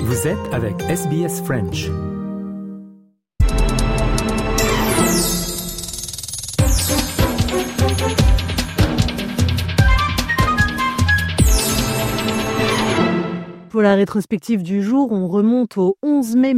Vous êtes avec SBS French. Pour la rétrospective du jour, on remonte au 11 mai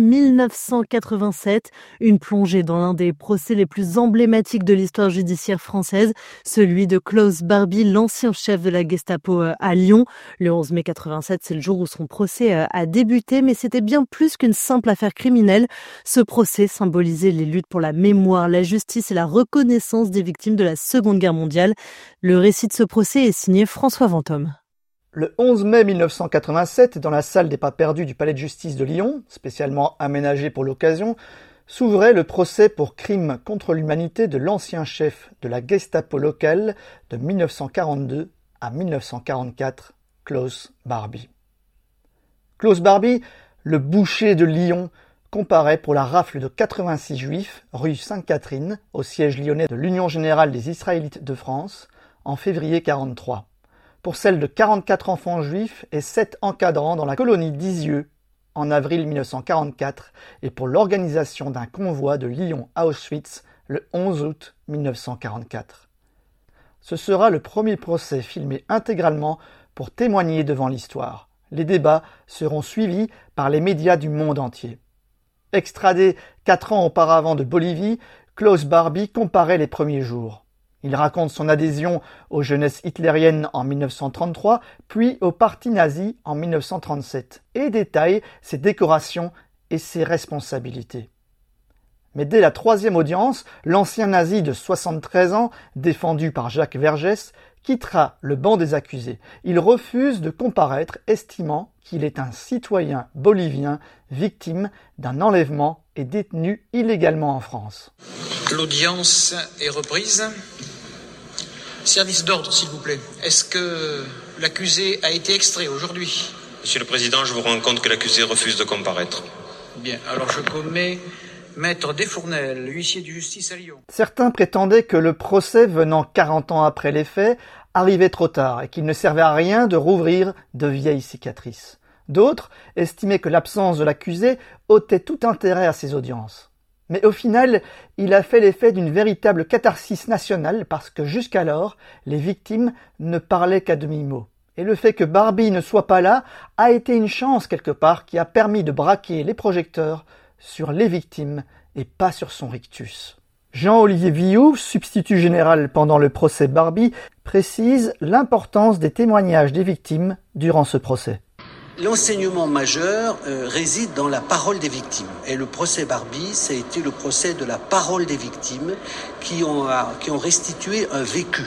1987, une plongée dans l'un des procès les plus emblématiques de l'histoire judiciaire française, celui de Klaus Barbie, l'ancien chef de la Gestapo à Lyon. Le 11 mai 87, c'est le jour où son procès a débuté, mais c'était bien plus qu'une simple affaire criminelle. Ce procès symbolisait les luttes pour la mémoire, la justice et la reconnaissance des victimes de la Seconde Guerre mondiale. Le récit de ce procès est signé François Vanthomme. Le 11 mai 1987, dans la salle des pas perdus du palais de justice de Lyon, spécialement aménagée pour l'occasion, s'ouvrait le procès pour crime contre l'humanité de l'ancien chef de la Gestapo locale de 1942 à 1944, Klaus Barbie. Klaus Barbie, le boucher de Lyon, comparaît pour la rafle de 86 juifs rue Sainte-Catherine au siège lyonnais de l'Union générale des Israélites de France en février 1943. Pour celle de 44 enfants juifs et 7 encadrants dans la colonie d'Isieux en avril 1944 et pour l'organisation d'un convoi de Lyon à Auschwitz le 11 août 1944. Ce sera le premier procès filmé intégralement pour témoigner devant l'histoire. Les débats seront suivis par les médias du monde entier. Extradé 4 ans auparavant de Bolivie, Klaus Barbie comparait les premiers jours. Il raconte son adhésion aux jeunesses hitlériennes en 1933, puis au parti nazi en 1937, et détaille ses décorations et ses responsabilités. Mais dès la 3e audience, l'ancien nazi de 73 ans, défendu par Jacques Vergès, quittera le banc des accusés. Il refuse de comparaître, estimant qu'il est un citoyen bolivien victime d'un enlèvement et détenu illégalement en France. L'audience est reprise. Service d'ordre, s'il vous plaît. Est-ce que l'accusé a été extrait aujourd'hui ? Monsieur le Président, je vous rends compte que l'accusé refuse de comparaître. Bien, alors je commets Maître Desfournel, huissier de justice à Lyon. Certains prétendaient que le procès, venant 40 ans après les faits, arrivait trop tard et qu'il ne servait à rien de rouvrir de vieilles cicatrices. D'autres estimaient que l'absence de l'accusé ôtait tout intérêt à ces audiences. Mais au final, il a fait l'effet d'une véritable catharsis nationale parce que jusqu'alors, les victimes ne parlaient qu'à demi-mot. Et le fait que Barbie ne soit pas là a été une chance quelque part qui a permis de braquer les projecteurs sur les victimes et pas sur son rictus. Jean-Olivier Vioux, substitut général pendant le procès Barbie, précise l'importance des témoignages des victimes durant ce procès. L'enseignement majeur réside dans la parole des victimes. Et le procès Barbie, ça a été le procès de la parole des victimes qui ont restitué un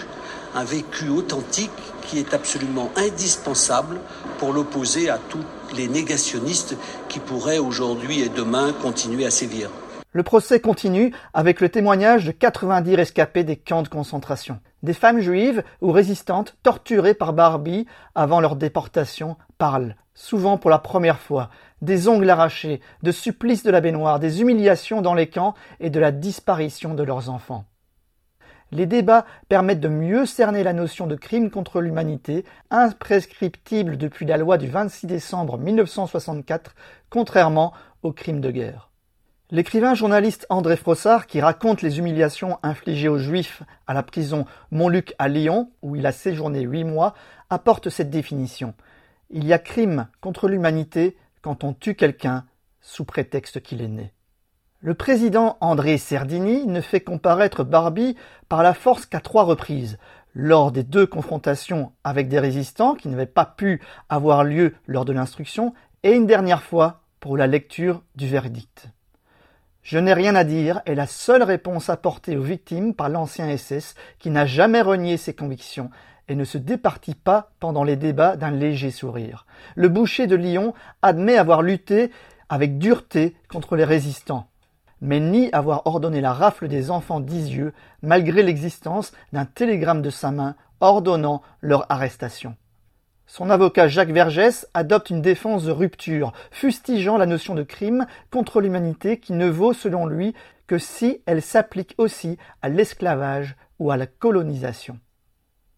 vécu authentique qui est absolument indispensable pour l'opposer à tous les négationnistes qui pourraient aujourd'hui et demain continuer à sévir. Le procès continue avec le témoignage de 90 rescapés des camps de concentration. Des femmes juives ou résistantes torturées par Barbie avant leur déportation parlent, souvent pour la première fois, des ongles arrachés, de supplices de la baignoire, des humiliations dans les camps et de la disparition de leurs enfants. Les débats permettent de mieux cerner la notion de crime contre l'humanité, imprescriptible depuis la loi du 26 décembre 1964, contrairement aux crimes de guerre. L'écrivain-journaliste André Frossard, qui raconte les humiliations infligées aux Juifs à la prison Montluc à Lyon, où il a séjourné 8 mois, apporte cette définition. Il y a crime contre l'humanité quand on tue quelqu'un sous prétexte qu'il est né. Le président André Serdini ne fait comparaître Barbie par la force qu'à 3 reprises, lors des 2 confrontations avec des résistants qui n'avaient pas pu avoir lieu lors de l'instruction, et une dernière fois pour la lecture du verdict. Je n'ai rien à dire est la seule réponse apportée aux victimes par l'ancien SS qui n'a jamais renié ses convictions et ne se départit pas pendant les débats d'un léger sourire. Le boucher de Lyon admet avoir lutté avec dureté contre les résistants, mais nie avoir ordonné la rafle des enfants d'Isieux malgré l'existence d'un télégramme de sa main ordonnant leur arrestation. Son avocat Jacques Vergès adopte une défense de rupture, fustigeant la notion de crime contre l'humanité qui ne vaut selon lui que si elle s'applique aussi à l'esclavage ou à la colonisation.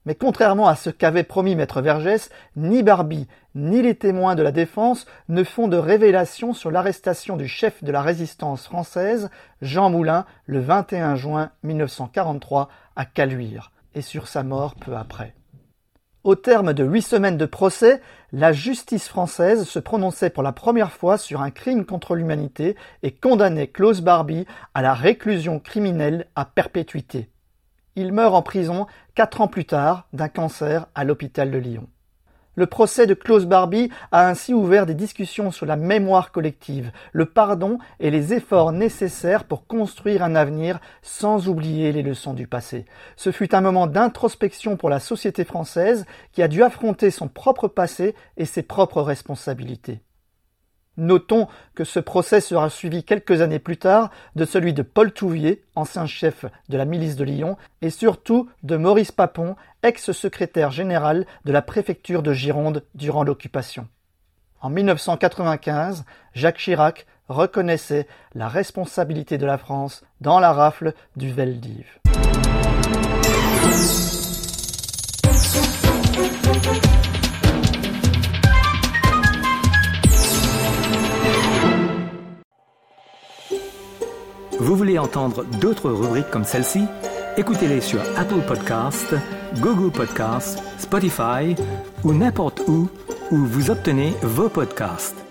Mais contrairement à ce qu'avait promis Maître Vergès, ni Barbie ni les témoins de la défense ne font de révélation sur l'arrestation du chef de la résistance française, Jean Moulin, le 21 juin 1943 à Caluire, et sur sa mort peu après. Au terme de 8 semaines de procès, la justice française se prononçait pour la première fois sur un crime contre l'humanité et condamnait Klaus Barbie à la réclusion criminelle à perpétuité. Il meurt en prison 4 ans plus tard d'un cancer à l'hôpital de Lyon. Le procès de Klaus Barbie a ainsi ouvert des discussions sur la mémoire collective, le pardon et les efforts nécessaires pour construire un avenir sans oublier les leçons du passé. Ce fut un moment d'introspection pour la société française qui a dû affronter son propre passé et ses propres responsabilités. Notons que ce procès sera suivi quelques années plus tard de celui de Paul Touvier, ancien chef de la milice de Lyon, et surtout de Maurice Papon, ex-secrétaire général de la préfecture de Gironde durant l'occupation. En 1995, Jacques Chirac reconnaissait la responsabilité de la France dans la rafle du Veldiv. Vous voulez entendre d'autres rubriques comme celle-ci? Écoutez-les sur Apple Podcasts, Google Podcasts, Spotify ou n'importe où vous obtenez vos podcasts.